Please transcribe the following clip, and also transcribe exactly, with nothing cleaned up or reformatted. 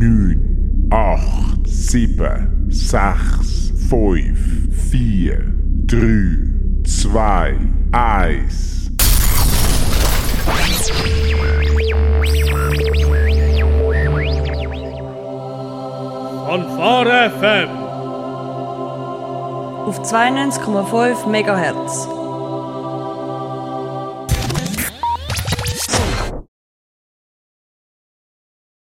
neun, acht, sieben, sechs, fünf, vier, drei, zwei, eins. Fanfare F M auf zweiundneunzig Komma fünf Megahertz.